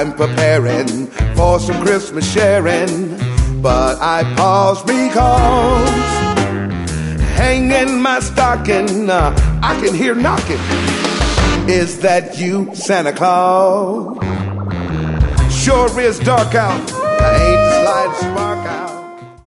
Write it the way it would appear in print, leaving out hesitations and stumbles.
I'm preparing for some Christmas sharing, but I pause because hanging my stocking, I can hear knocking. Is that you, Santa Claus? Sure is dark out. I ain't sliding spark.